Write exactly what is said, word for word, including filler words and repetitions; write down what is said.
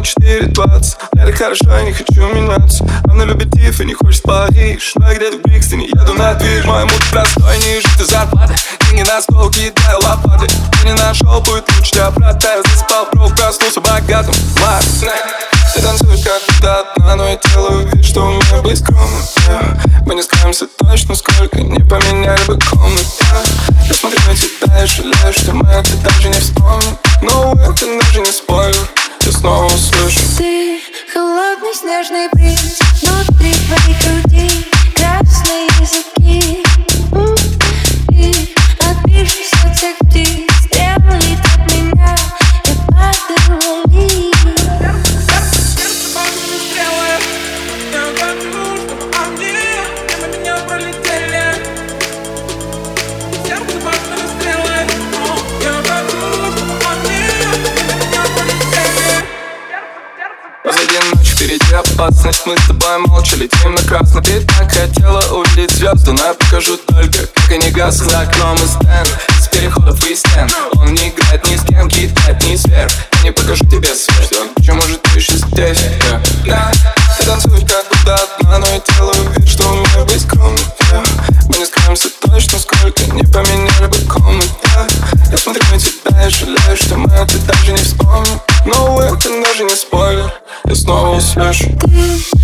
четыре двадцать. Лето хорошо, я не хочу меняться. Она любит Тиф и не хочет в Париж. Но я где-то в Брикстоне, еду на движ. Мой муд простой, ниже ты зарплаты. Деньги на стол, кидаю лопаты. Ты не нашел, будет лучше тебя продать. Заспал, бро, проснулся богатым. Марс. Ты танцуешь как будто одна, но я делаю вид, что умею быть скромным, yeah. Мы не скроемся точно, сколько не поменяли бы комнат, yeah. Я смотрю на тебя и жалею, что мы это даже не вспомним. Но это даже не спойлер, я снова услышу. Ты холодный снежный бриз, внутри твоей груди красные языки. И отбившись от всех птиц, стрела летит от меня, я падаю вниз. Позади ночь, впереди опасность. Мы с тобой молча летим на красный. Ты так хотела увидеть звезду, но я покажу только, как они гаснут. За окном и стенд, с переходов и стен. Он не играет ни с кем, кидает ни сверх. Я не покажу тебе свет, почему же ты еще здесь? Yeah. Да, ты танцуешь как будто одна, но я делаю вид, что умею быть скромным, yeah. Мы не скроемся точно, сколько не поменяли бы комнат, yeah. Я смотрю на тебя и жалею, что мы это даже не вспомним. Но это даже не спойлер, я снова услышу. Ты